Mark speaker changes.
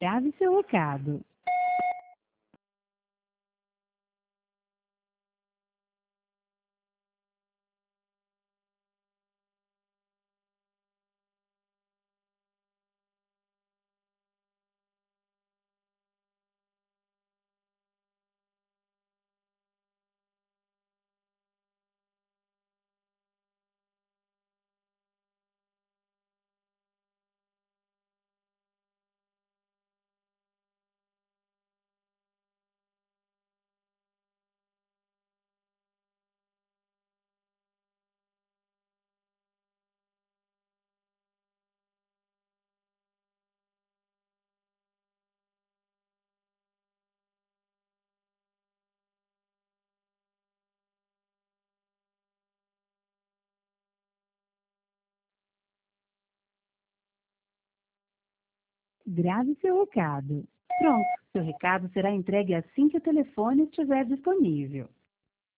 Speaker 1: Grave seu recado. Grave seu recado. Pronto, seu recado será entregue assim que o telefone estiver disponível.